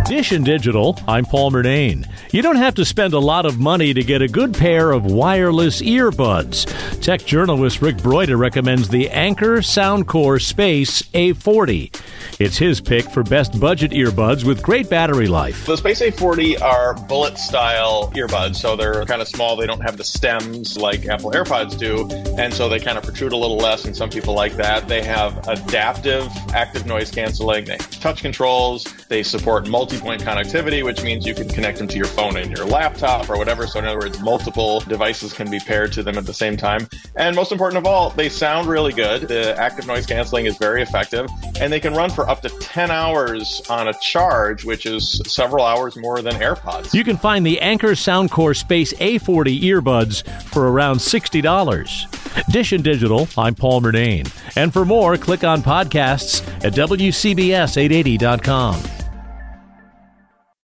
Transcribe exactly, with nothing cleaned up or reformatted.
Dish and Digital, I'm Paul Murnane. You don't have to spend a lot of money to get a good pair of wireless earbuds. Tech journalist Rick Broida recommends the Anker Soundcore Space A forty. It's his pick for best budget earbuds with great battery life. The Space A forty are bullet-style earbuds, so they're kind of small. They don't have the stems like Apple AirPods do, and so they kind of protrude a little less, and some people like that. They have adaptive active noise canceling. They have touch controls. They support multi-point connectivity, which means you can connect them to your phone and your laptop or whatever. So in other words, multiple devices can be paired to them at the same time. And most important of all, they sound really good. The active noise canceling is very effective, and they can run for up to ten hours on a charge, which is several hours more than AirPods. You can find the Anker Soundcore Space A forty earbuds for around sixty dollars. Dish and Digital, I'm Paul Murnane. And for more, click on podcasts at W C B S eight eighty dot com.